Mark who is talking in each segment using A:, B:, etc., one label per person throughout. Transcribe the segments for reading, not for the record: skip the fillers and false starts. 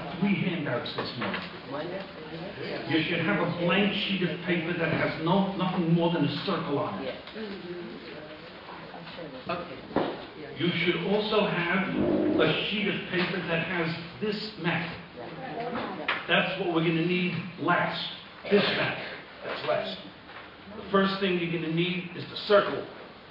A: have 3 handouts this morning. You should have a blank sheet of paper that has nothing more than a circle on it. You should also have a sheet of paper that has this map. That's what we're going to need last. This map. That's last. The first thing you're going to need is the circle.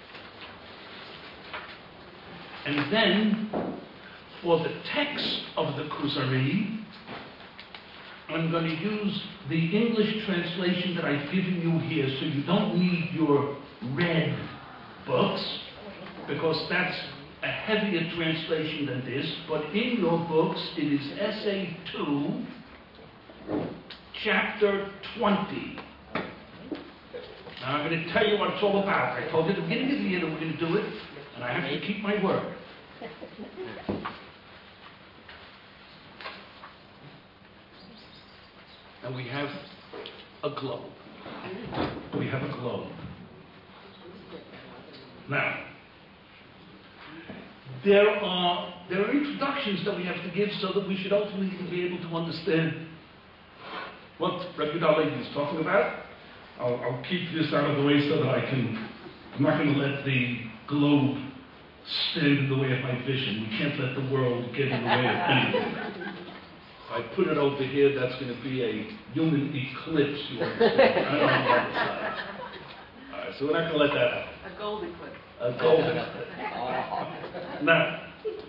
A: And then, for the text of the Kuzari, I'm going to use the English translation that I've given you here, so you don't need your red books, because that's a heavier translation than this, but in your books it is Essay 2, Chapter 20. Now I'm going to tell you what it's all about. I told you at the beginning of the year that we're going to do it, and I have to keep my word. And we have a globe. We have a globe. Now, there are introductions that we have to give so that we should ultimately be able to understand what Rabbi Dali is talking about. I'll keep this out of the way so that I'm not going to let the globe stand in the way of my vision. We can't let the world get in the way of anything. If I put it over here, that's going to be a human eclipse, you understand? I don't know about the side. All right, so we're not going to let that happen.
B: A gold eclipse.
A: A golden eclipse. Now,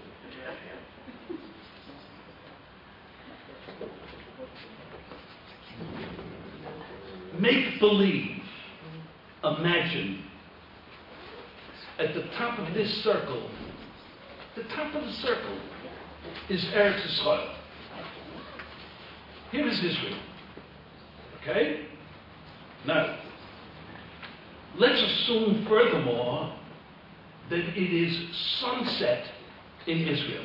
A: make believe, imagine, at the top of this circle, the top of the circle is Eretz Yisrael. Here is Israel. Okay? Now, let's assume furthermore that it is sunset in Israel.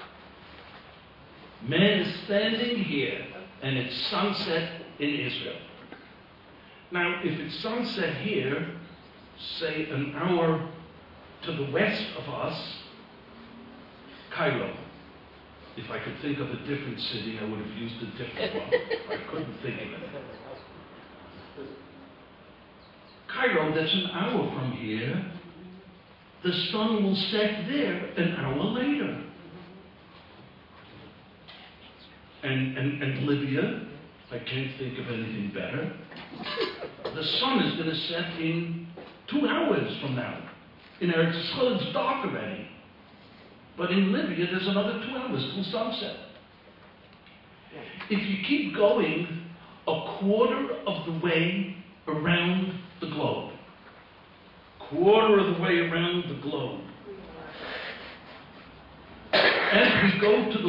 A: Man is standing here and it's sunset in Israel. Now, if it's sunset here, say an hour to the west of us, Cairo. If I could think of a different city, I would have used a different one. I couldn't think of it. Cairo, that's an hour from here. The sun will set there an hour later. And Libya, I can't think of anything better. The sun is going to set in 2 hours from now. In Eretz Yisrael, it's dark already. But in Libya, there's another 2 hours till sunset. If you keep going a quarter of the way around the globe, quarter of the way around the globe, as we go to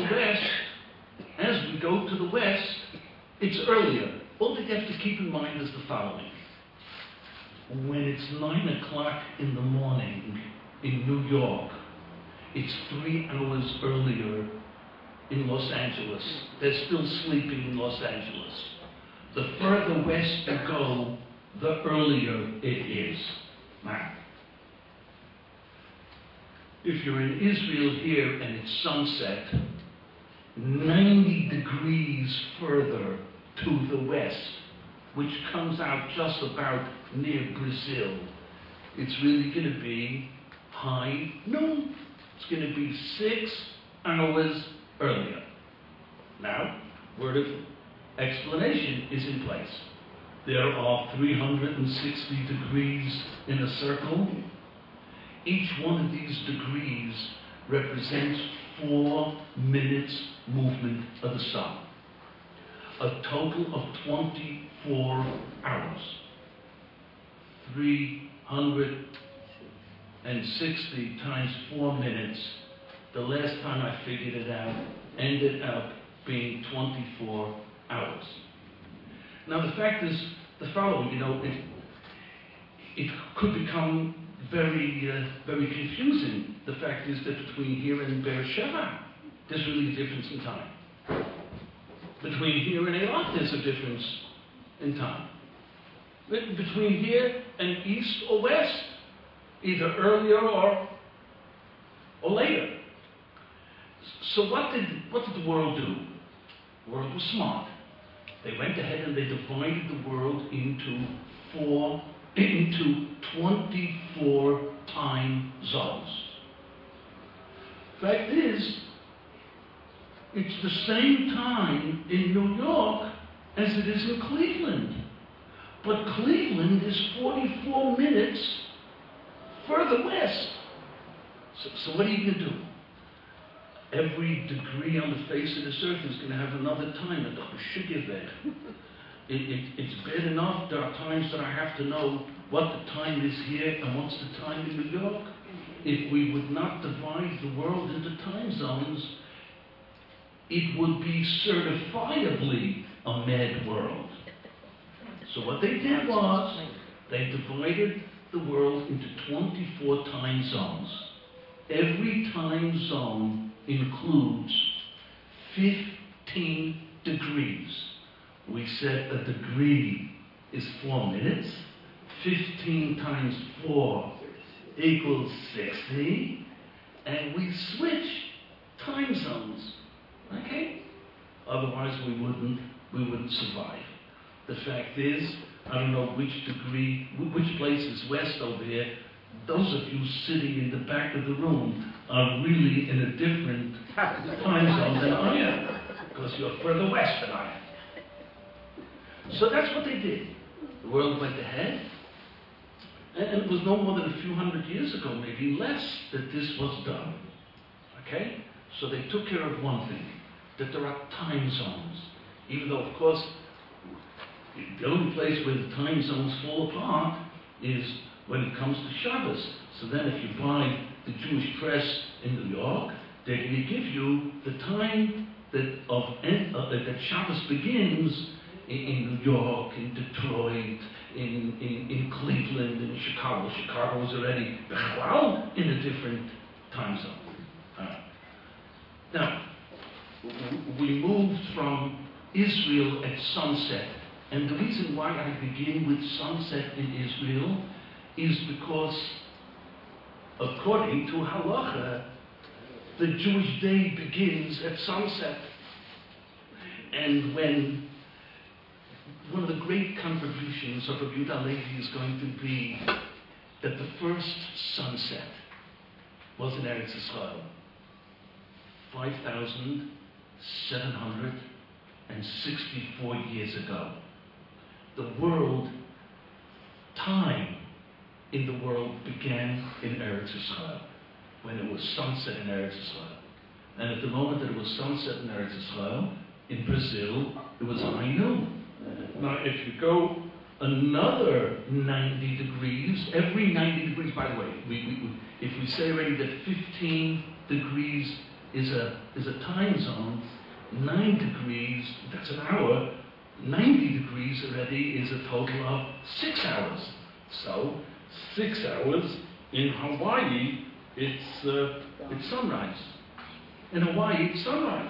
A: the west, it's earlier. All that you have to keep in mind is the following. When it's 9 o'clock in the morning in New York, it's 3 hours earlier in Los Angeles. They're still sleeping in Los Angeles. The further west you go, the earlier it is. Now, if you're in Israel here and it's sunset, 90 degrees further to the west, which comes out just about near Brazil, it's really going to be high noon. It's going to be 6 hours earlier. Now, word of explanation is in place. There are 360 degrees in a circle. Each one of these degrees represents 4 minutes movement of the sun. A total of 24 hours. 360 times 4 minutes, the last time I figured it out, ended up being 24 hours. Now the fact is the following, it could become very confusing. The fact is that between here and Beersheba, there's really a difference in time. Between here and Eilat, there's a difference in time. Between here and east or west, either earlier or later. So what did the world do? The world was smart. They went ahead and they divided the world into 24 time zones. Fact is, it's the same time in New York as it is in Cleveland. But Cleveland is 44 minutes further west. So what are you going to do? Every degree on the face of this earth is going to have another time. It's bad enough there are times that I have to know what the time is here and what's the time in New York. If we would not divide the world into time zones, it would be certifiably a mad world. So what they did was, they divided the world into 24 time zones. Every time zone includes 15 degrees. We said a degree is 4 minutes. 15 times 4 equals 60. And we switch time zones. Okay? Otherwise we wouldn't survive. The fact is, I don't know which place is west over here. Those of you sitting in the back of the room are really in a different time zone than I am, because you're further west than I am. So that's what they did. The world went ahead, and it was no more than a few hundred years ago, maybe less, that this was done. Okay? So they took care of one thing, that there are time zones. Even though, of course, the only place where the time zones fall apart is when it comes to Shabbos. So then if you buy the Jewish press in New York, they're going to give you the time that Shabbos begins in New York, in Detroit, in Cleveland, in Chicago. Chicago was already in a different time zone. Now, we moved from Israel at sunset. And the reason why I begin with sunset in Israel is because, according to Halacha, the Jewish day begins at sunset. And when one of the great contributions of Rabbi Yehuda Halevi is going to be that the first sunset was in Eretz Yisrael, 5,764 years ago. The world, time in the world began in Eretz Yisrael, when it was sunset in Eretz Yisrael. And at the moment that it was sunset in Eretz Yisrael, in Brazil, it was high noon. Now, if you go another 90 degrees, every 90 degrees, by the way, if we say already that 15 degrees is a time zone, 9 degrees, that's an hour, 90 degrees already is a total of 6 hours. So, 6 hours in Hawaii, it's sunrise. In Hawaii, it's sunrise.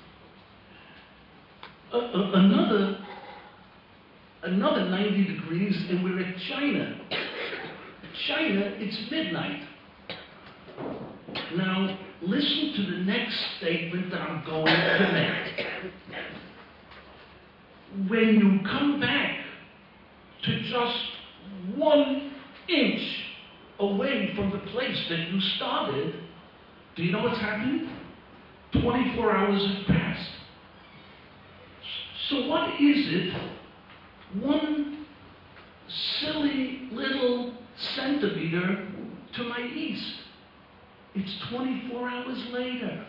A: Another 90 degrees, and we're at China. China, it's midnight. Now, listen to the next statement that I'm going to make. When you come back to just 1 inch away from the place that you started, do you know what's happened? 24 hours have passed. So what is it? 1 silly little centimeter to my east. It's 24 hours later.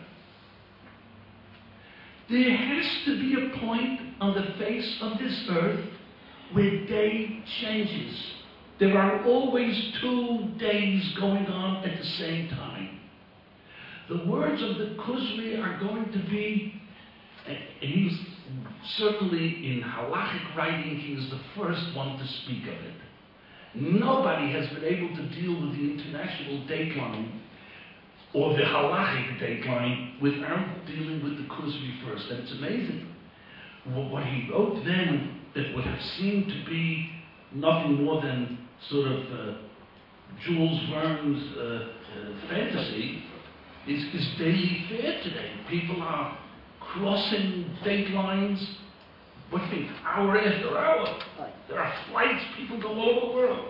A: There has to be a point on the face of this earth where day changes. There are always 2 days going on at the same time. The words of the Kuzri are going to be, and he's certainly in halachic writing, he is the first one to speak of it. Nobody has been able to deal with the international dateline or the halachic dateline without dealing with the Kuzri first. And it's amazing. What he wrote then that would have seemed to be nothing more than sort of Jules Verne's fantasy is daily fare today. People are crossing date lines. What do you think? Hour after hour. There are flights, people go all over the world.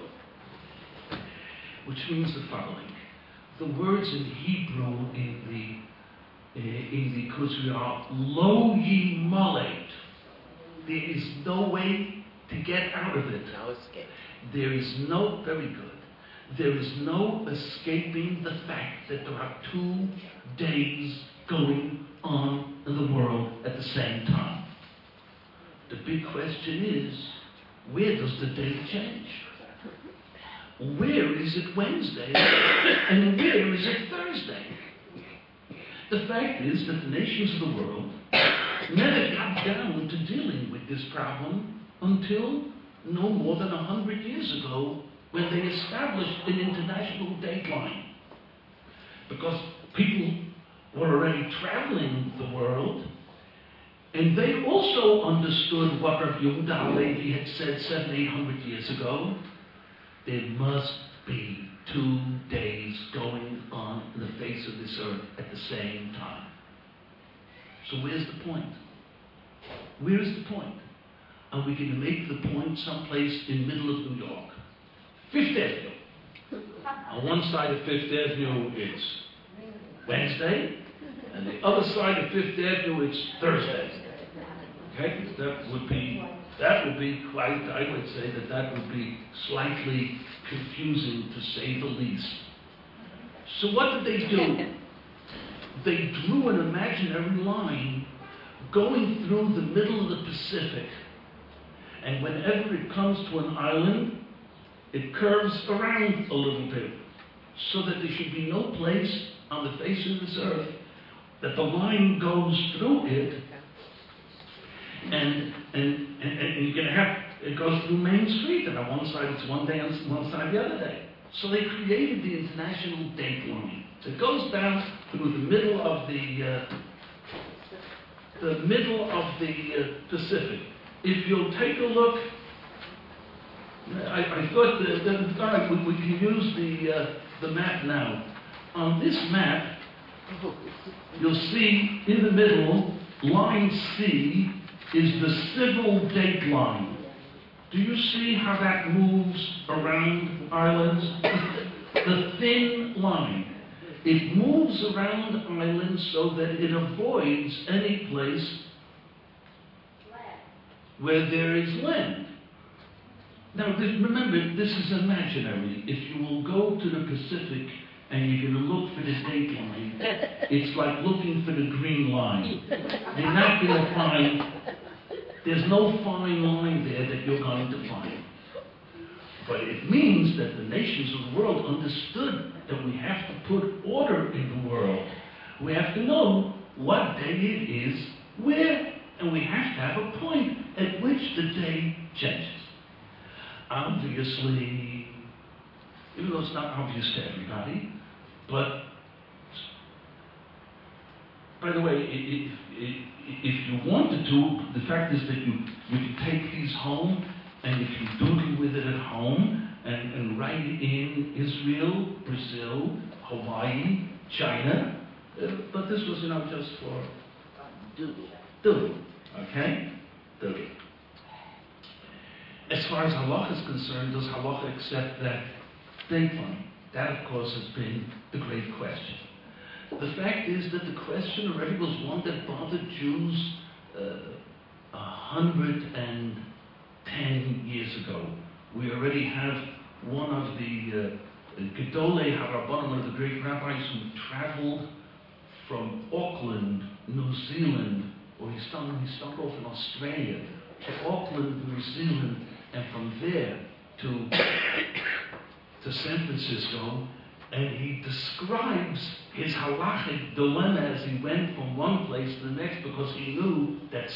A: Which means the following. The words in Hebrew in the Kuzri are lo ye molet. There is no way to get out of it.
B: No escape.
A: There is no, very good. There is no escaping the fact that there are 2 days going on in the world at the same time. The big question is, where does the day change? Where is it Wednesday and where is it Thursday? The fact is that the nations of the world never got down to dealing with this problem until no more than 100 years ago, when they established an international date line. Because people were already traveling the world, and they also understood what Rav Yehuda Halevi had said 700-800 years ago. There must be 2 days going on in the face of this earth at the same time. So where's the point? Where is the point? Are we going to make the point someplace in the middle of New York? Fifth Avenue. On one side of Fifth Avenue, it's Wednesday, and the other side of Fifth Avenue, it's Thursday. Okay? That would be quite, I would say that would be slightly confusing, to say the least. So what did they do? They drew an imaginary line going through the middle of the Pacific, and whenever it comes to an island, it curves around a little bit, so that there should be no place on the face of this earth that the line goes through it, and you're going to have, it goes through Main Street, and on one side it's one day, on one side the other day. So they created the international date line. So it goes down through the middle of the Pacific. If you'll take a look, I thought that we can use the map now. On this map, you'll see in the middle, line C is the civil date line. Do you see how that moves around islands? The thin line. It moves around islands so that it avoids any place where there is land. Now, remember, this is imaginary. If you will go to the Pacific and you're going to look for the date line, it's like looking for the green line. You're not going to find, there's no fine line there that you're going to find. But it means that the nations of the world understood that we have to put order in the world. We have to know what day it is, where, and we have to have a point at which the day changes. Obviously, even though it's not obvious to everybody, but by the way, if you wanted to, the fact is that you can take these home, and if you doodle with it at home, and write it in Israel, Brazil, Hawaii, China, but this was, just for doodle, okay? Doodle. As far as halacha is concerned, does halacha accept that date line? That, of course, has been the great question. The fact is that the question already was one that bothered Jews 110 years ago. We already have one of the Gedolei HaRabbanim, one of the great rabbis who traveled from Auckland, New Zealand, or he started off in Australia, to Auckland, New Zealand, and from there to San Francisco, and he describes his halachic dilemma as he went from one place to the next, because he knew that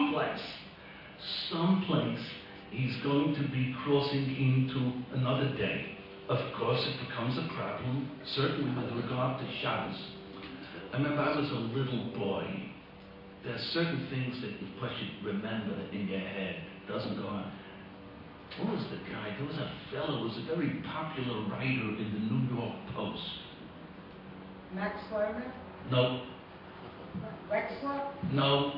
A: someplace he's going to be crossing into another day. Of course, it becomes a problem, certainly with regard to Shabbos. I remember I was a little boy. There are certain things that you should remember in your head. It doesn't go on. What was the guy? There was a fellow who was a very popular writer in the New York Post.
C: Max Freiman?
A: No.
B: Wexler?
A: No.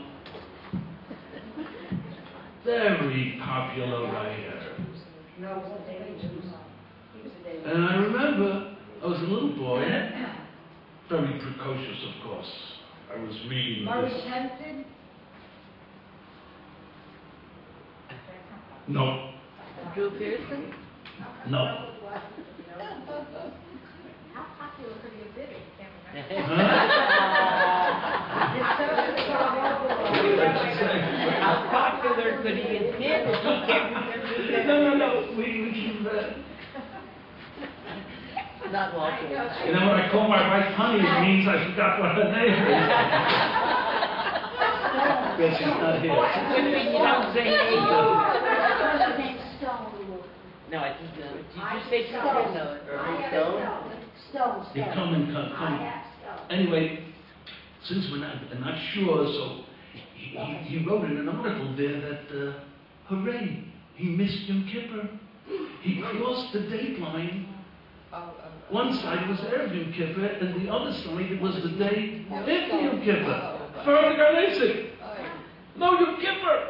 A: Very popular writer.
B: No, it was a Daily News. He was a Daily News.
A: And I remember I was a little boy, very precocious, of course. I was reading
B: Murray
A: this.
B: Tempton?
A: No,
C: Drew Pearson?
A: no.
B: How popular could he have been? I can't remember.
C: How popular could he have been? He can't remember.
A: No. We can.
C: Not Walter.
A: You know, when I call my wife honey, it means I forgot what her name is. Yes, she's not here.
C: You don't say
B: Her name's Stone.
C: No, I think, did you say Stone? No, Irving Stone?
B: Stone.
A: They come and come. Anyway, since we're not sure, so he wrote in an article there that, hooray, he missed Yom Kippur. He crossed the date line. One side was Erev Yom Kippur, and the other side it was the day after Yom Kippur. Further Ganesik. No Yom Kippur.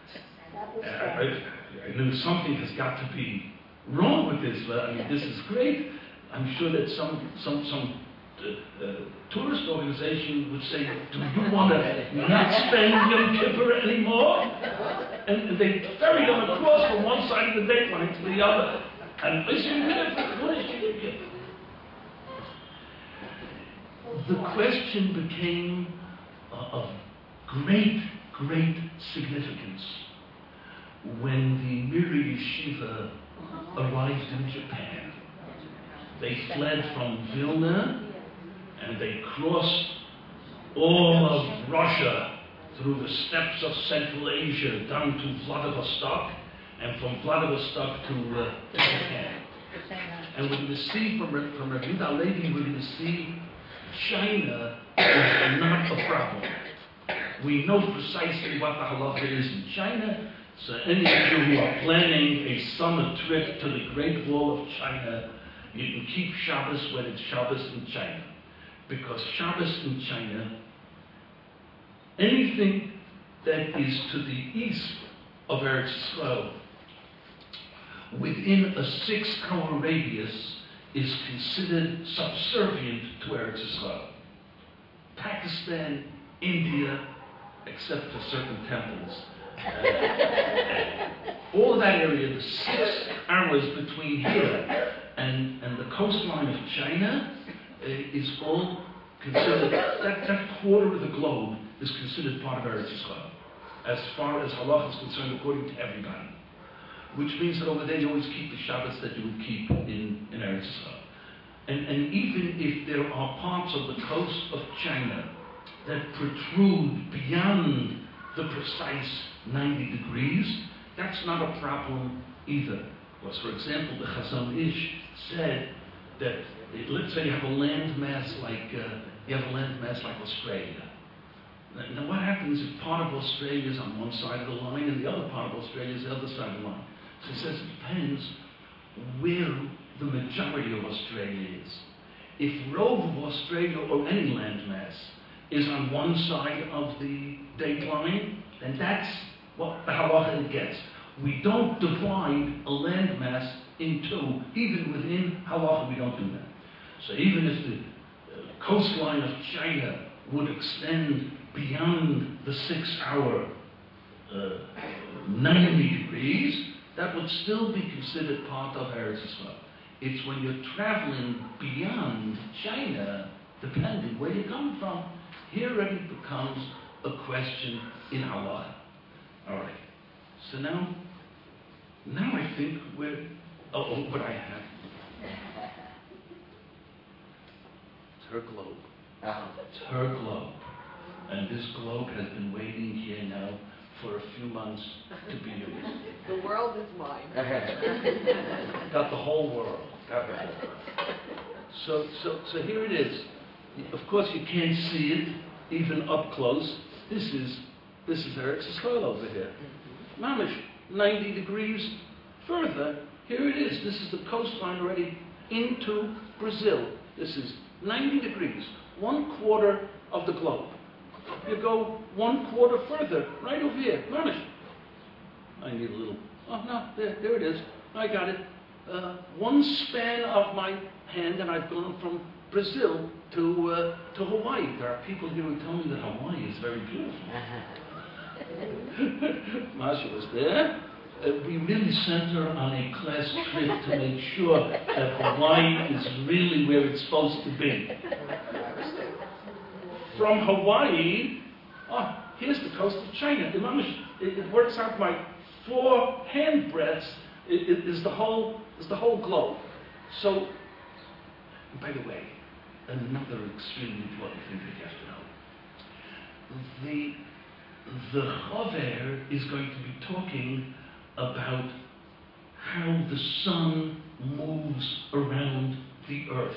A: I knew something has got to be wrong with this. I mean, this is great. I'm sure that some tourist organization would say, do you want to not spend Yom Kippur anymore? And they ferry them across from one side of the date line to the other. And what is Yom Kippur? The question became of great significance when the Miri Yeshiva arrived in Japan. They fled from Vilna and they crossed all of Russia through the steppes of Central Asia down to Vladivostok, and from Vladivostok to Japan. And we're going to see from Rabbi Levi, we're going to see China is not a problem. We know precisely what the halacha is in China. So any of you who are planning a summer trip to the Great Wall of China, you can keep Shabbos when it's Shabbos in China. Because Shabbos in China, anything that is to the east of Eretz Yisrael, within a 6-hour radius, is considered subservient to Eretz Yisrael. Pakistan, India, except for certain temples. All of that area, the 6 hours between here and the coastline of China is all considered, that quarter of the globe is considered part of Eretz Yisrael, as far as halach is concerned, according to everybody. Which means that over there you always keep the Shabbos that you would keep in Eretz Yisrael. And even if there are parts of the coast of China that protrude beyond the precise 90 degrees, that's not a problem either. Because, for example, the Chazon Ish said that, let's say you have a landmass like Australia. Now what happens if part of Australia is on one side of the line and the other part of Australia is the other side of the line? So he says it depends where the majority of Australia is. If Rove of Australia or any landmass is on one side of the date line, then that's what the halacha it gets. We don't divide a landmass in two. Even within halacha we don't do that. So even if the coastline of China would extend beyond the 6-hour 90 degrees, that would still be considered part of Eretz Yisrael. It's when you're traveling beyond China, depending where you come from, here it becomes a question in halacha. All right. So now I think we're. What I have. It's her globe. It's her globe. And this globe has been waiting here now for a few months to be used.
C: The world is mine.
A: Got the whole world. So here it is. Of course you can't see it even up close. This is Eretz Yisrael over here. Mamish, 90 degrees further. Here it is. This is the coastline already into Brazil. This is 90 degrees, 1/4 of the globe. You go 1/4 further, right over here. Mamish. I need a little. Oh no, there it is. I got it. One span of my hand, and I've gone from Brazil to Hawaii. There are people here who tell me that Hawaii is very beautiful. Masha was there. We really sent her on a class trip to make sure that Hawaii is really where it's supposed to be. From Hawaii, here's the coast of China. It works out by 4 hand breadths. It is the whole globe. So, by the way, another extremely important thing that you have to know. The Chover is going to be talking about how the sun moves around the earth.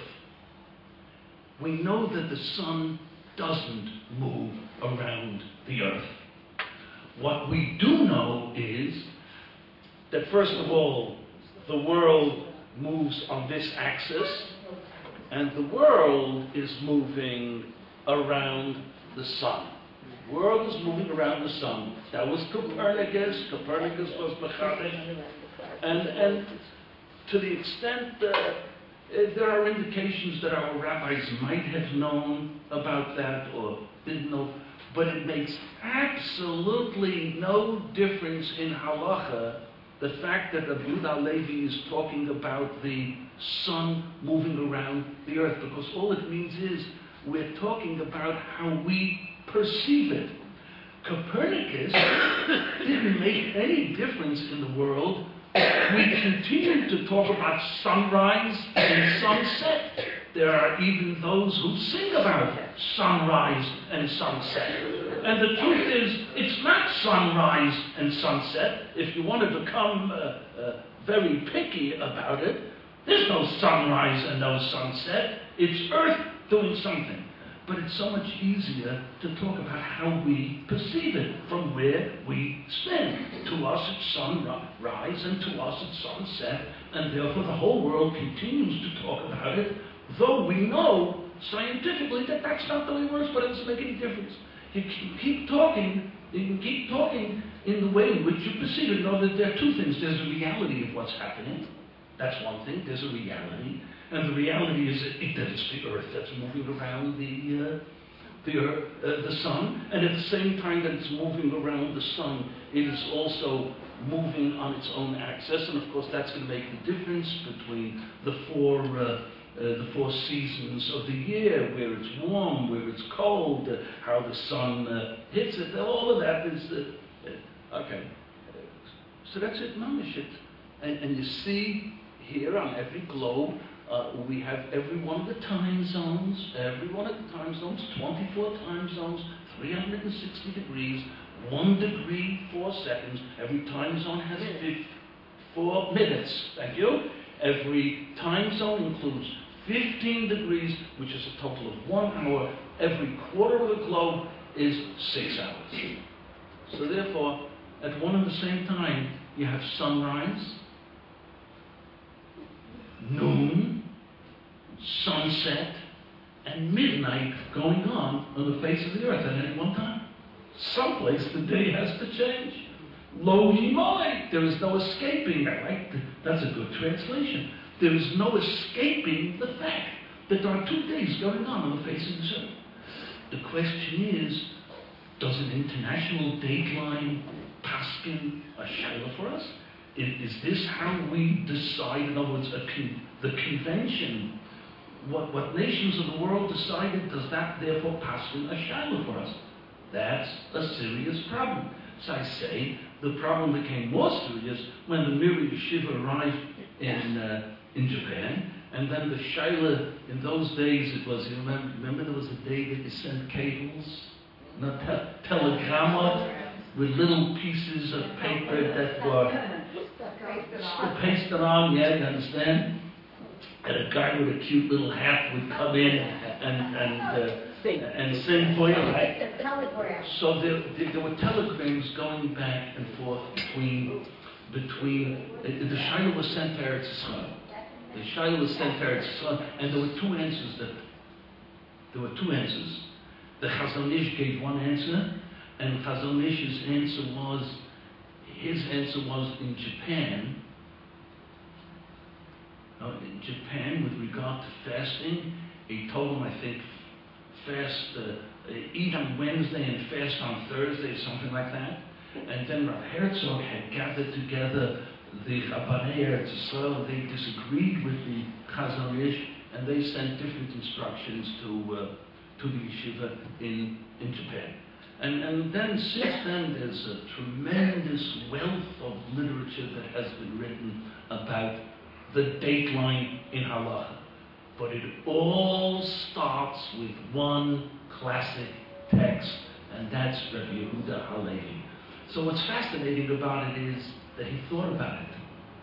A: We know that the sun doesn't move around the earth. What we do know is that, first of all, the world moves on this axis, and the world is moving around the sun. The world is moving around the sun. That was Copernicus. Copernicus was Mechanic. And to the extent there are indications that our rabbis might have known about that or didn't know, but it makes absolutely no difference in halacha, the fact that Rabbi Yehuda Halevi is talking about the sun moving around the earth, because all it means is we're talking about how we perceive it. Copernicus didn't make any difference in the world. We continue to talk about sunrise and sunset. There are even those who sing about sunrise and sunset. And the truth is, it's not sunrise and sunset. If you want to become very picky about it, there's no sunrise and no sunset. It's Earth doing something. But it's so much easier to talk about how we perceive it from where we stand. To us it's sunrise and to us it's sunset, and therefore the whole world continues to talk about it, though we know scientifically that that's not the way it works, but it doesn't make any difference. You can keep talking in the way in which you perceive it. Know that there are two things. There's a reality of what's happening. That's one thing. There's a reality. And the reality is that it's the earth that's moving around the sun. And at the same time that it's moving around the sun, it is also moving on its own axis. And of course, that's going to make the difference between the four seasons of the year, where it's warm, where it's cold, how the sun hits it. All of that is okay. So that's it, mamish. And you see here on every globe, we have every one of the time zones, 24 time zones, 360 degrees, 1 degree, 4 seconds. Every time zone has 4 minutes. Thank you. Every time zone includes 15 degrees, which is a total of 1 hour. Every quarter of the globe is 6 hours. So therefore, at one and the same time, you have sunrise, noon, sunset, and midnight going on the face of the earth at any one time. Someplace the day has to change. Lo yimai, there is no escaping that, right? That's a good translation. There is no escaping the fact that there are 2 days going on the face of this earth. The question is, does an international dateline paskin a shaila for us? Is this how we decide? In other words, the convention, what nations of the world decided, does that therefore paskin a shaila for us? That's a serious problem. So I say the problem became more serious when the Miri Yeshiva arrived in Japan, and then the shaila in those days, it was, you remember there was a day that you sent cables, not telegramma, with little pieces of paper that were pasted on, you understand? And a guy with a cute little hat would come in and sing for you, right? So there were telegrams going back and forth between the shaila was sent to Eretz Yisrael. The shaila was sent to Eretz Yisrael, and there were two answers. The Chazon Ish gave one answer, and Chazon Ish's answer was, his answer was in Japan, with regard to fasting, he told them, I think, eat on Wednesday and fast on Thursday, something like that. And then Rav Herzog had gathered together the Rabbanei Eretz Yisrael. They disagreed with the Chazon Ish, and they sent different instructions to the yeshiva in Japan. And then, since then, there's a tremendous wealth of literature that has been written about the dateline in halacha. But it all starts with one classic text, and that's Rabbi Yehuda Halevi. So what's fascinating about it is that he thought about it.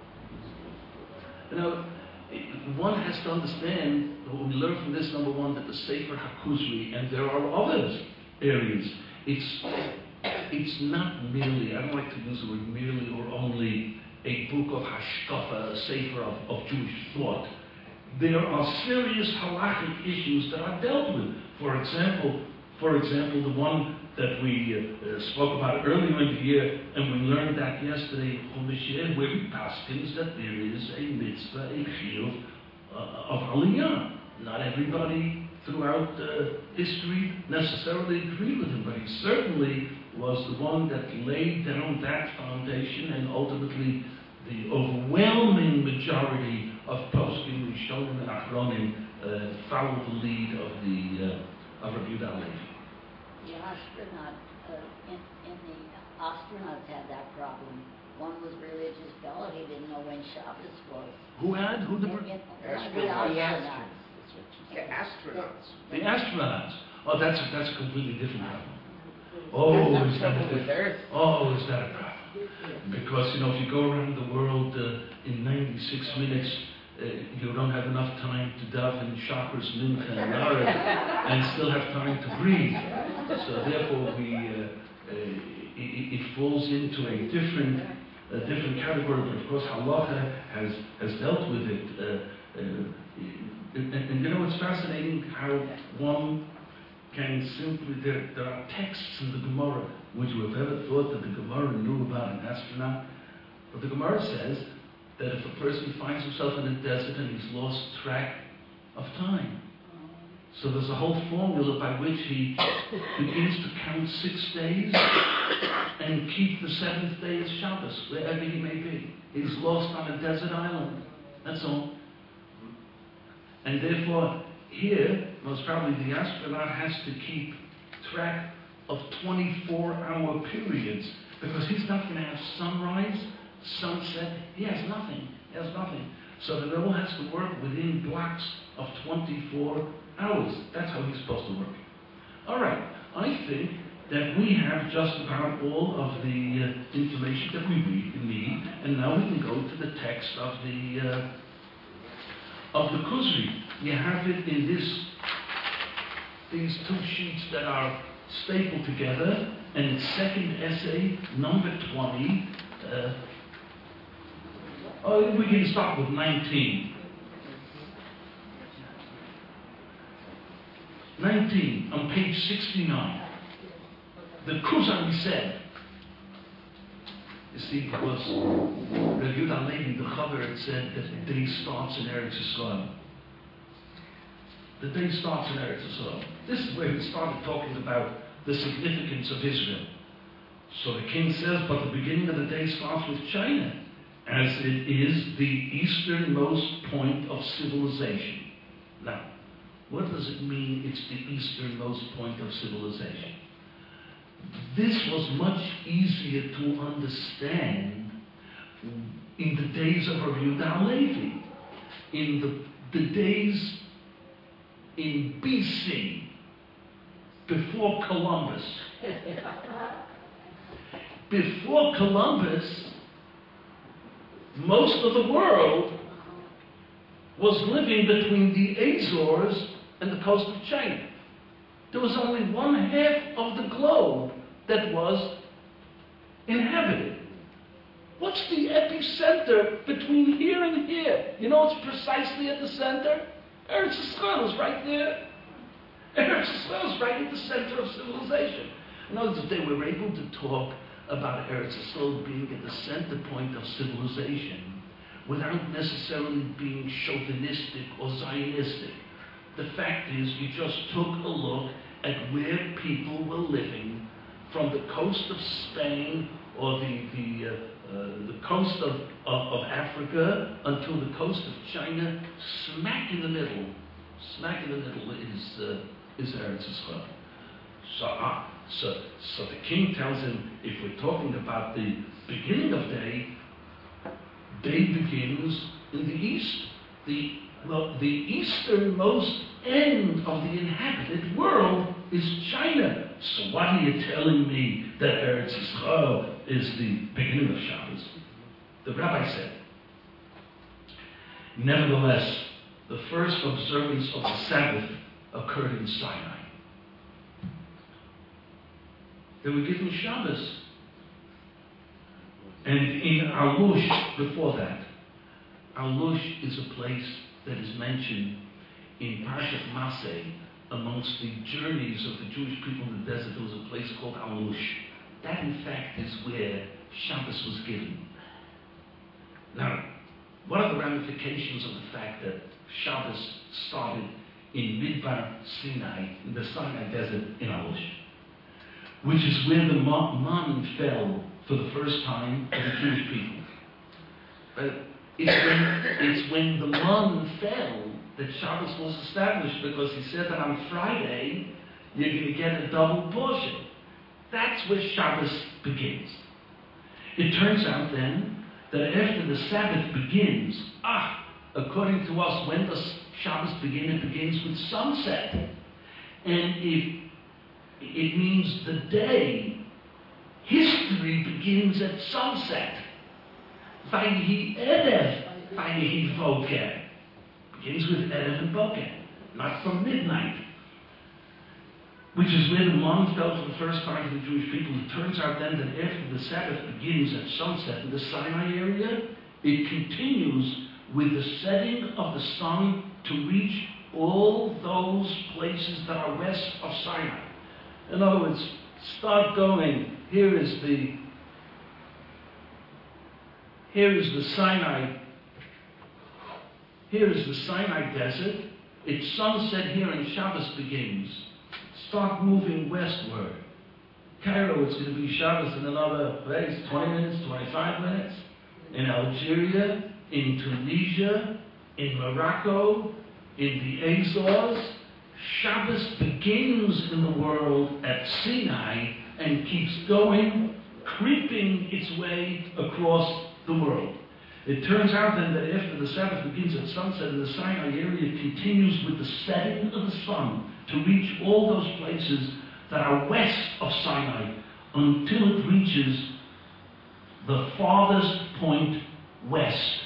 A: You know, one has to understand, we learn from this, number one, that the Sefer HaKuzri, and there are other areas, it's not merely, I don't like to use the word merely or only, a book of hashkafa, a sefer of Jewish thought. There are serious halachic issues that are dealt with. For example, the one that we spoke about earlier in the year, and we learned that yesterday from Chumash, where we paskins that there is a mitzvah, a chiyuv of aliyah. Not everybody throughout history necessarily agreed with him, but he certainly was the one that laid down that foundation, and ultimately the overwhelming majority of poskim, Rishonim and Achronim followed the lead of Rabbi Yehuda Halevi.
B: The astronaut, in the astronauts had that problem. One was a religious fellow, he didn't know when Shabbos was.
A: Who had? Who the?
B: Astronauts.
C: The astronauts.
A: The astronauts. Oh, that's a completely different problem. Oh, is that a problem? Because, you know, if you go around the world in 96 minutes, you don't have enough time to daven Shachris, Mincha, and Arab, and still have time to breathe. So therefore, it falls into a different category. But of course, halacha has dealt with it. And you know, it's fascinating how one can simply, there are texts in the Gemara. Would you have ever thought that the Gemara knew about an astronaut? But the Gemara says that if a person finds himself in a desert and he's lost track of time, so there's a whole formula by which he begins to count 6 days and keep the 7th day as Shabbos, wherever he may be. He's lost on a desert island. That's all. And therefore, here, most probably the astronaut has to keep track of 24-hour periods, because he's not going to have sunrise, sunset. He has nothing. So the all has to work within blocks of 24 hours. That's how he's supposed to work. All right. I think that we have just about all of the information that we need, and now we can go to the text of the Kuzri. You have it in these 2 sheets that are stapled together, and it's second essay, number 20. We can start with 19. 19, on page 69. The Kuzari said, you see, because Rabbi Yehuda Halevi, the Chaver, had said that the day starts in Eretz Yisrael. The day starts in Eretz Yisrael. This is where he started talking about the significance of Israel. So the king says, but the beginning of the day starts with China, as it is the easternmost point of civilization. Now, what does it mean it's the easternmost point of civilization? This was much easier to understand in the days of Rabbi Yehuda Halevi. In the days in BC, before Columbus. Before Columbus, most of the world was living between the Azores and the coast of China. There was only 1/2 of the globe that was inhabited. What's the epicenter between here and here? You know, it's precisely at the center. Eretz Yisrael is right there. Eretz Yisrael is right at the center of civilization. In other words, if they were able to talk about Eretz Yisrael being at the center point of civilization without necessarily being chauvinistic or Zionistic, the fact is you just took a look at where people were living from the coast of Spain or the coast of Africa until the coast of China, smack in the middle is Eretz Yisrael. So the king tells him, if we're talking about the beginning of day begins in the east. The easternmost end of the inhabited world is China. So what are you telling me that Eretz Yisrael is the beginning of Shabbos? The rabbi said, nevertheless, the first observance of the Sabbath occurred in Sinai. They were given Shabbos. And in Alush, before that, Alush is a place that is mentioned in Parshat Maseh amongst the journeys of the Jewish people in the desert. There was a place called Alush. That, in fact, is where Shabbos was given. Now, what are the ramifications of the fact that Shabbos started in Midbar Sinai, in the Sinai desert in Alush, which is where the man fell for the first time for the Jewish people. But it's when the man fell that Shabbos was established, because he said that on Friday you're going to get a double portion. That's where Shabbos begins. It turns out then that after the Sabbath begins, according to us, when does Shabbos begin? It begins with sunset. And if it means the day, history begins at sunset. Vayhi Erev, Vayhi Boker. Begins with Erev and Boker, not from midnight. Which is where the man fell for the first time to the Jewish people. It turns out then that after the Sabbath begins at sunset in the Sinai area, it continues with the setting of the sun to reach all those places that are west of Sinai. In other words, start going. Here is the Sinai. Here is the Sinai desert. It's sunset here and Shabbos begins. Start moving westward. Cairo, it's going to be Shabbos in another place, 20 minutes, 25 minutes. In Algeria, in Tunisia, in Morocco, in the Azores. Shabbos begins in the world at Sinai and keeps going, creeping its way across the world. It turns out then that after the Sabbath begins at sunset in the Sinai area, it continues with the setting of the sun to reach all those places that are west of Sinai until it reaches the farthest point west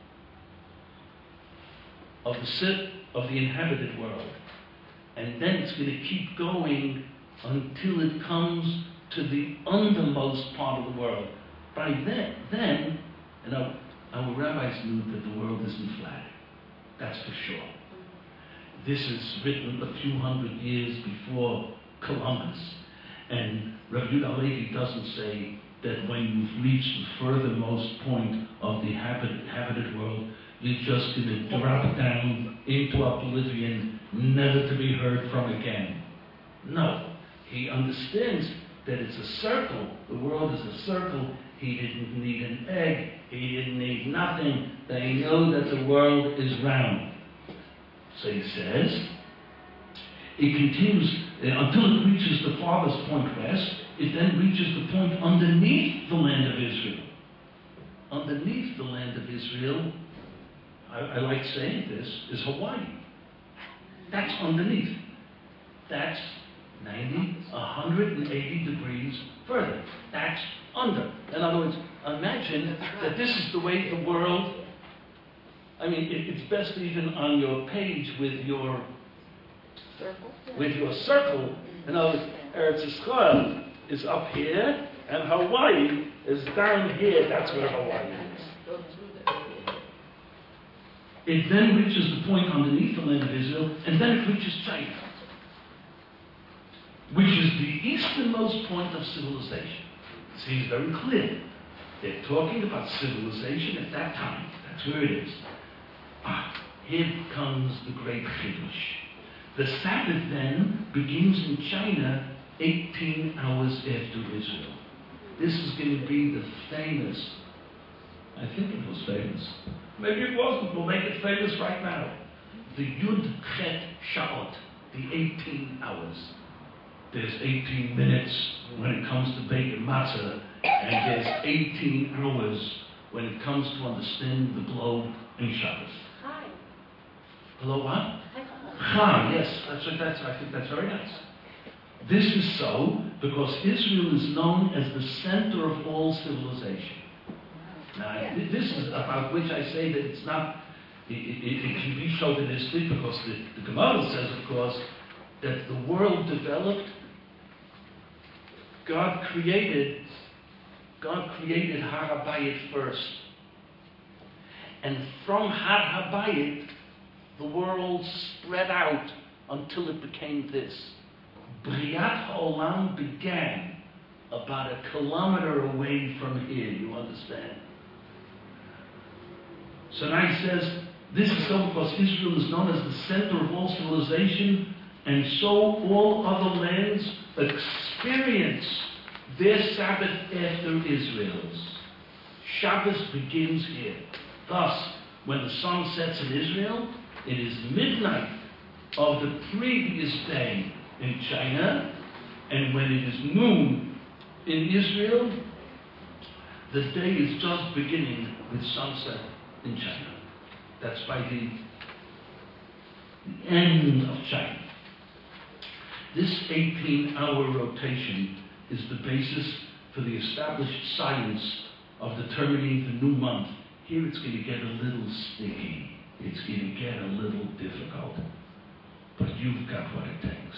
A: of the inhabited world. And then it's going to keep going until it comes to the undermost part of the world. By then, our rabbis knew that the world isn't flat. That's for sure. This is written a few hundred years before Columbus. And Rabbi Yehuda Halevi doesn't say that when you've reached the furthermost point of the inhabited world, you're just going to drop down into oblivion, never to be heard from again. No. He understands that it's a circle. The world is a circle. He didn't need an egg. He didn't need nothing. They know that the world is round. So he says, it continues until it reaches the farthest point west. It then reaches the point underneath the land of Israel. Underneath the land of Israel, I like saying this, is Hawaii. That's underneath. That's 90, 180 degrees further. That's under. In other words, imagine that this is the way the world, it's best even on your page with your circle. In other words, Eretz Yisrael is up here, and Hawaii is down here. That's where Hawaii is. It then reaches the point underneath the land of Israel, and then it reaches China. which is the easternmost point of civilization. It seems very clear. They're talking about civilization at that time. That's where it is. Here comes the great Chiddush. The Sabbath then begins in China 18 hours after Israel. This is going to be the famous, I think it was famous, maybe it wasn't, we'll make it famous right now. The Yud Chet Sha'ot, the 18 hours. There's 18 minutes when it comes to baking matzah, and there's 18 hours when it comes to understand the globe in Shabbos.
C: Hi.
A: Hello, what?
C: Hi.
A: Yes, I think that's very nice. This is so because Israel is known as the center of all civilization. Now, this is about which I say that it's not, it can be chauvinistic because the Gemara says, of course, that the world developed, God created Har HaBayit first. And from Har HaBayit, the world spread out until it became this. Briat HaOlam began about 1 kilometer away from here, you understand? So now he says, this is so because Israel is known as the center of all civilization, and so all other lands experience their Sabbath after Israel's. Shabbos begins here. Thus, when the sun sets in Israel, it is midnight of the previous day in China, and when it is noon in Israel, the day is just beginning with sunset in China. That's by the end of China. This 18-hour rotation is the basis for the established science of determining the new month. Here it's going to get a little sticky. It's going to get a little difficult. But you've got what it takes.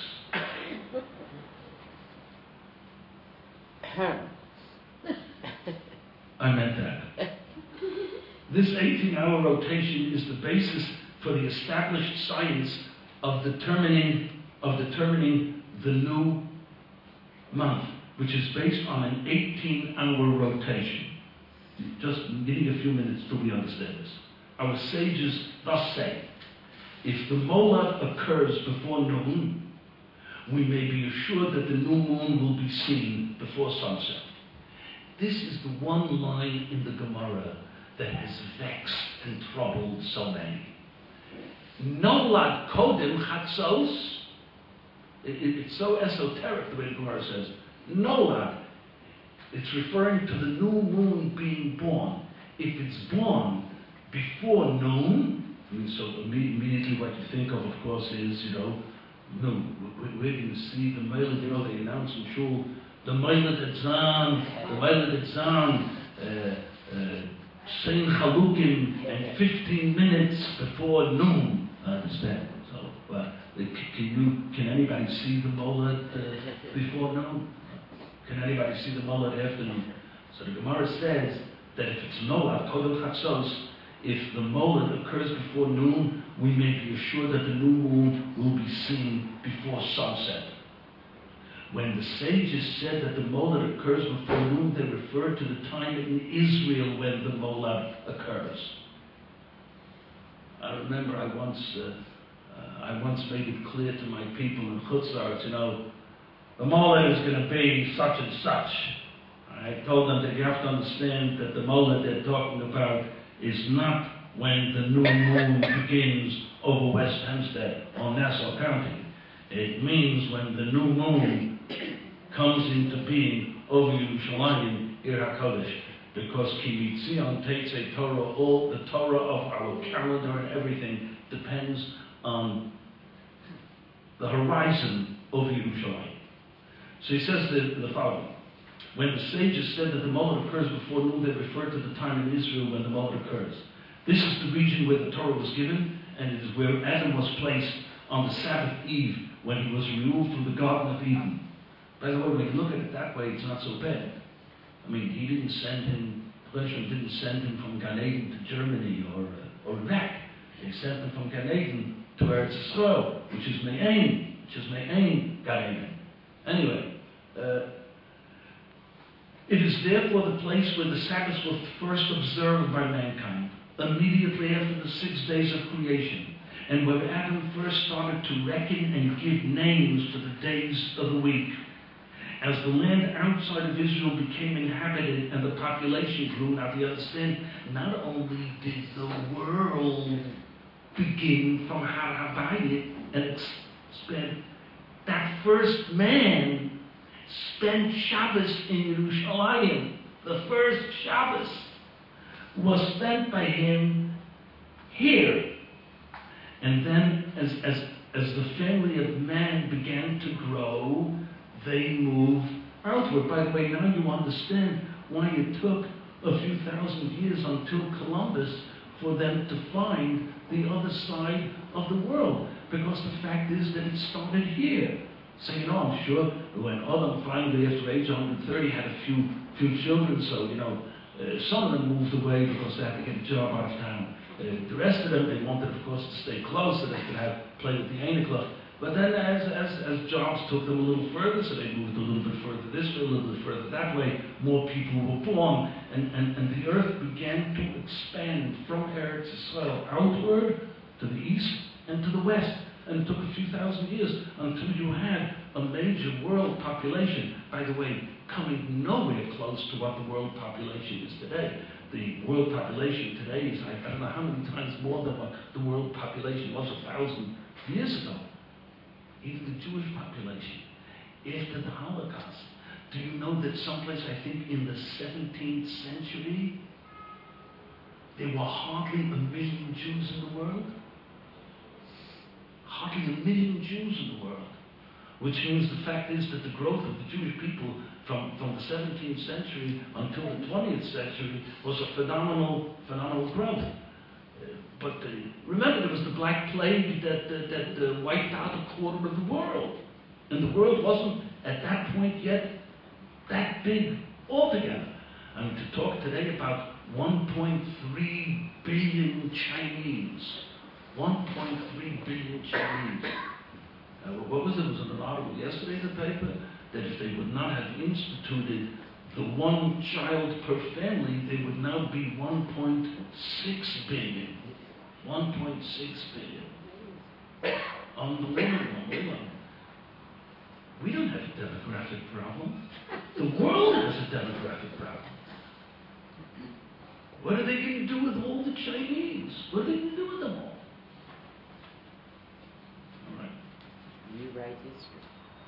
A: I meant that. This 18-hour rotation is the basis for the established science of determining the new month, which is based on an 18-hour rotation. Just giving a few minutes till we understand this. Our sages thus say, if the molad occurs before noon, we may be assured that the new moon will be seen before sunset. This is the one line in the Gemara that has vexed and troubled so many. Nolad kodem chatzos. It's so esoteric the way the Gemara says. Nolad. It's referring to the new moon being born. If it's born before noon, I mean, so immediately what you think of course, is, noon. We're going to see the Meilad, they announce in Shul, the Meilad Etzan, Sein Chalukim, and 15 minutes before noon. Understand? So, can anybody see the Meilad before noon? Can anybody see the Molad after noon? So the Gemara says that if it's Nolad, Kodel Chatzos, if the Molad occurs before noon, we may be assured that the new moon will be seen before sunset. When the sages said that the Molad occurs before noon, they referred to the time in Israel when the Molad occurs. I remember I once made it clear to my people in Chutz La'aretz, the Molad is going to be such and such. I told them that you have to understand that the Molad they're talking about is not when the new moon begins over West Hempstead or Nassau County. It means when the new moon comes into being over Yerushalayim, Ir HaKodesh. Because Ki Mitzion Teitzei Torah, all the Torah of our calendar and everything depends on the horizon over Yerushalayim. So he says the following. When the sages said that the Molad occurs before noon, they referred to the time in Israel when the Molad occurs. This is the region where the Torah was given, and it is where Adam was placed on the Sabbath eve when he was removed from the Garden of Eden. By the way, when you look at it that way, it's not so bad. I mean, he didn't send him, Hashem didn't send him from Gan Eden to Germany or Iraq. He sent him from Gan Eden to Eretz Yisrael, which is Me'ain Gan Eden. Anyway, it is therefore the place where the Sabbaths were first observed by mankind, immediately after the 6 days of creation, and where Adam first started to reckon and give names to the days of the week. As the land outside of Israel became inhabited and the population grew, now do you understand, not only did the world begin from Har HaBayit and expand, that first man spent Shabbos in Yerushalayim. The first Shabbos was spent by him here. And then as the family of man began to grow, they moved outward. By the way, now you understand why it took a few thousand years until Columbus for them to find the other side of the world. Because the fact is that it started here. So, I'm sure when Adam finally, after age 130, had a few children, so, some of them moved away because they had to get a job out of town. The rest of them, they wanted, of course, to stay close so they could play with the Aina Club. But then as jobs took them a little further, so they moved a little bit further this way, a little bit further that way, more people were born, and the earth began to expand from Eretz Yisrael outward to the east and to the west. And it took a few thousand years until you had a major world population. By the way, coming nowhere close to what the world population is today. The world population today is, I don't know how many times more than what the world population was 1,000 years ago. Even the Jewish population, after the Holocaust. Do you know that someplace, I think, in the 17th century, there were hardly 1 million Jews in the world? Hardly 1 million Jews in the world. Which means the fact is that the growth of the Jewish people from the 17th century until the 20th century was a phenomenal growth. But remember, there was the Black Plague that wiped out a quarter of the world. And the world wasn't, at that point yet, that big altogether. I mean, to talk today about 1.3 billion Chinese. 1.3 billion Chinese. What was it? It was an article yesterday in the paper that if they would not have instituted the one child per family, they would now be 1.6 billion. 1.6 billion. Unbelievable. We don't have a demographic problem. The world has a demographic problem. What are they going to do with all the Chinese? What are they going to do with them all? All right.
C: Rewrite history.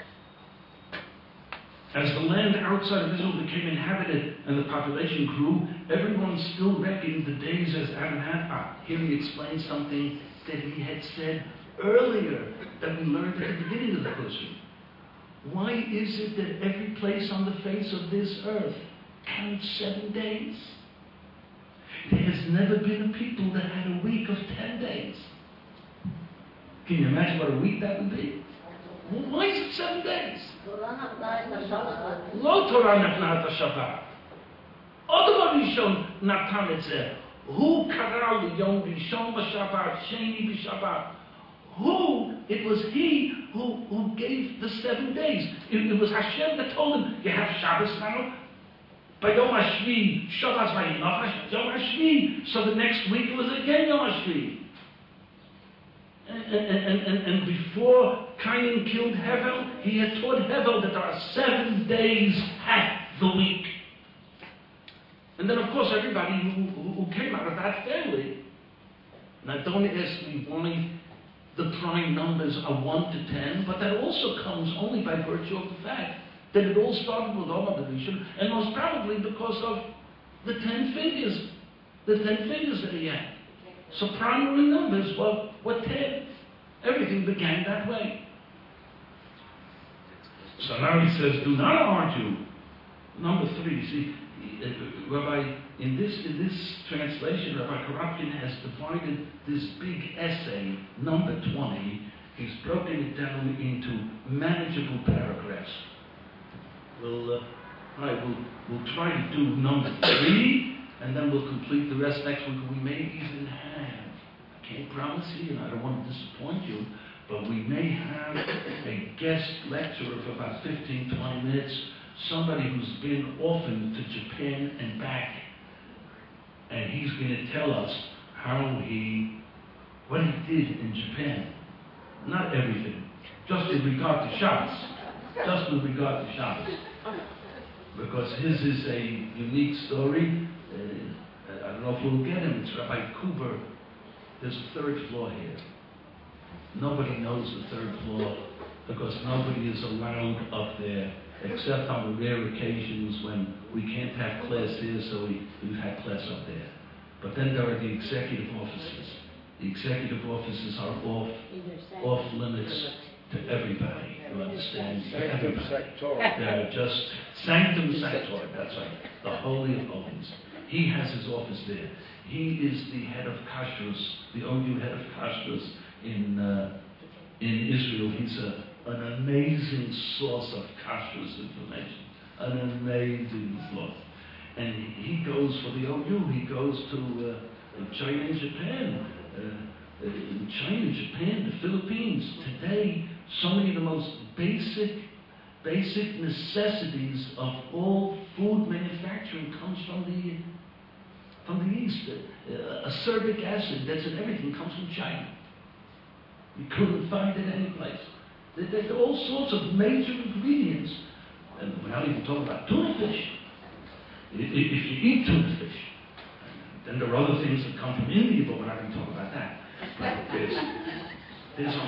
A: As the land outside of Israel became inhabited and the population grew, everyone still reckoned the days as Adam had. Here he explains something that he had said earlier that we learned at the beginning of the question. Why is it that every place on the face of this earth counts 7 days? There has never been a people that had a week of 10 days. Can you imagine what a week that would be? Why is it 7 days? לא תורה נתנה את השבת. עוד דבר ראשון נתן את זה. הוא קרא ליום ראשון בשבת, שני בשבת. It was he who gave the 7 days. It was Hashem that told him, you have Shabbos now? By Yom HaShvi, Shabbos vayinach, Yom HaShvi. So the next week it was again Yom HaShvi. And before Cain killed Hevel, he had taught Hevel that there are 7 days half the week. And then, of course, everybody who came out of that family. Now, don't ask me why the prime numbers are 1 to 10, but that also comes only by virtue of the fact that it all started with Omer Rishon, and most probably because of the 10 figures. The 10 figures that he had. So primary numbers were 10. Everything began that way. So now he says, do not argue. Number 3, you see, Rabbi, in this translation, Rabbi Karapkin has divided this big essay, number 20, he's broken it down into manageable paragraphs. We'll try to do number 3, and then we'll complete the rest next week. We may even have, I can't promise you, and I don't want to disappoint you, but we may have a guest lecture of about 15, 20 minutes, somebody who's been often to Japan and back, and he's going to tell us what he did in Japan. Not everything, just in regard to Shabbos. Just in regard to Shabbos. Because his is a unique story. I don't know if we'll get him. It's Rabbi Kuber. There's a third floor here. Nobody knows the third floor because nobody is allowed up there except on the rare occasions when we can't have class here, so we've had class up there. But then there are the executive offices. The executive offices are off limits to everybody. You understand? To everybody. They're just sanctum sanctorum. That's right. The Holy of Holies. He has his office there. He is the head of Kashrus, the OU head of Kashrus in Israel. He's an amazing source of Kashrus information. An amazing source. And he goes for the OU. He goes to China and Japan. China, Japan, the Philippines. Today, so many of the most basic necessities of all food manufacturing comes from the East. Acerbic acid, that's in everything, comes from China. You couldn't find it anyplace. There are all sorts of major ingredients. And we're not even talking about tuna fish. If you eat tuna fish, then there are other things that come from India, but we're not going to talk about that. There's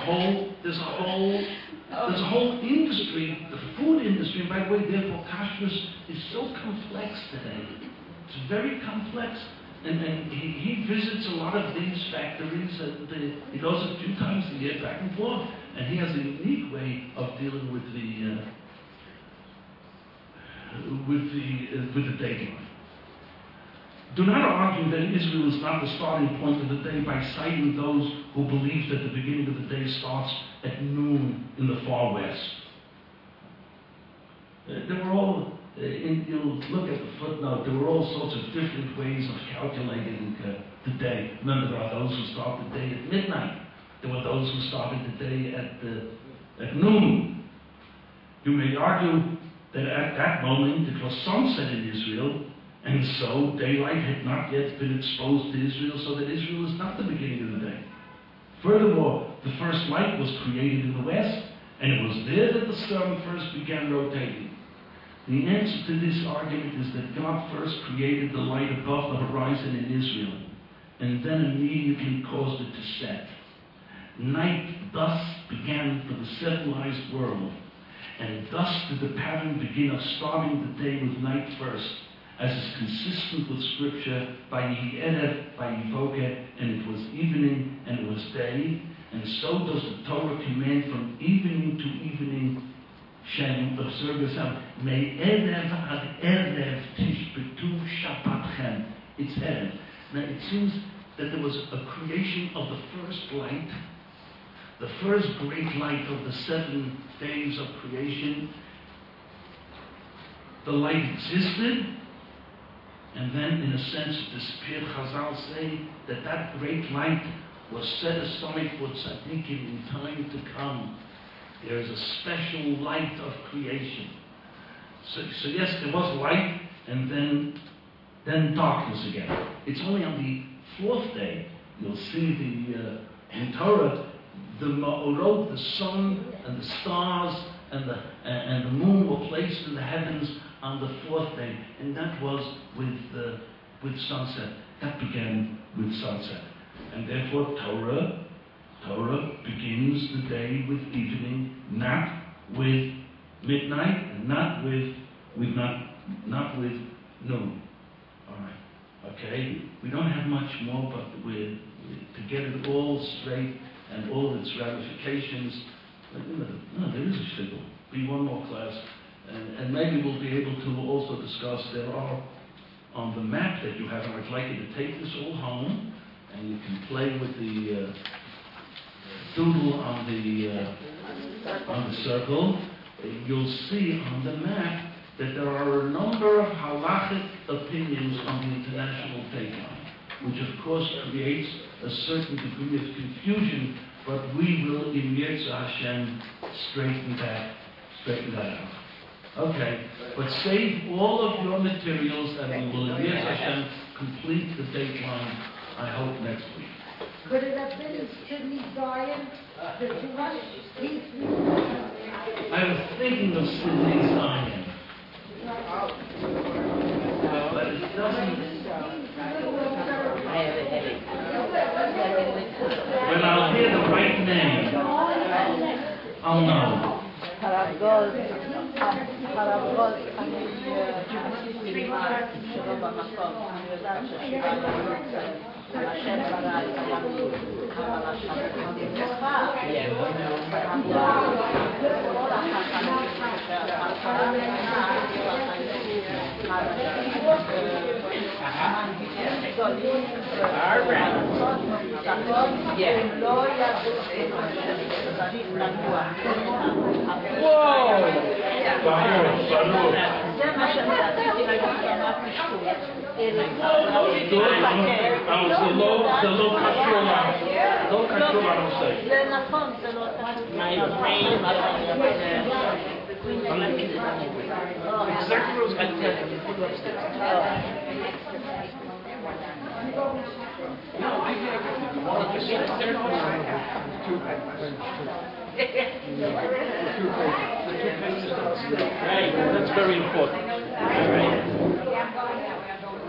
A: a whole industry, the food industry, and by the way, therefore, kashrus is so complex today. It's very complex. And he visits a lot of these factories. He goes a few times a year back and forth, and he has a unique way of dealing with the dating life. Do not argue that Israel is not the starting point of the day by citing those who believe that the beginning of the day starts at noon in the far west. There were all, you'll look at the footnote, there were all sorts of different ways of calculating the day. Remember, there are those who start the day at midnight. There were those who started the day at noon. You may argue that at that moment it was sunset in Israel, and so daylight had not yet been exposed to Israel, so that Israel is not the beginning of the day. Furthermore, the first light was created in the west, and it was there that the sun first began rotating. The answer to this argument is that God first created the light above the horizon in Israel, and then immediately caused it to set. Night thus began for the civilized world, and thus did the pattern begin of starting the day with night first, as is consistent with Scripture, by Yehi Erev, by Yivoke, and it was evening, and it was day, and so does the Torah command from evening to evening, Shem, observe yourself, May Erev ad Erev tishbetu Shabbatchem. It's Erev. Now it seems that there was a creation of the first light, the first great light of the 7 days of creation. The light existed, and then, in a sense, it disappeared. Chazal say that that great light was set aside for tzaddikim in time to come. There is a special light of creation. So yes, there was light, and then darkness again. It's only on the 4th day you'll see in Torah the Ma'orot, the sun and the stars and the moon were placed in the heavens on the 4th day, and that was with sunset. That began with sunset, and therefore Torah begins the day with evening, not with midnight, and not with noon. All right, okay. We don't have much more, but to get it all straight and all its ramifications. No, there is a shtickle. Be one more class. And maybe we'll be able to also discuss, there are, on the map that you have, and I'd like you to take this all home, and you can play with the doodle on the circle. You'll see on the map that there are a number of halachic opinions on the international date line, which of course creates a certain degree of confusion but we will, in Yitzhak Hashem, straighten that out. Okay, but save all of your materials and we will, in Yitzhak Hashem, complete the dateline, I hope, next week.
D: Could it have been Sidney Zion, the Jewish piece?
A: I was thinking of Sidney Zion, but it doesn't.
C: I have a headache.
A: When I'll hear the right name, I'll know.
C: שלא במקום, אני יודעת ששירה בנוצר, השם ברא את הימים, אבל השם נמחה, כל החכמים שהחכם נמחה, לא ידעו שצריך לנוע. זה מה שאני רציתי להגיד, אמרתי שוב.
A: לא קשור לנושא.
C: זה נכון, זה לא
A: Right, that's very important.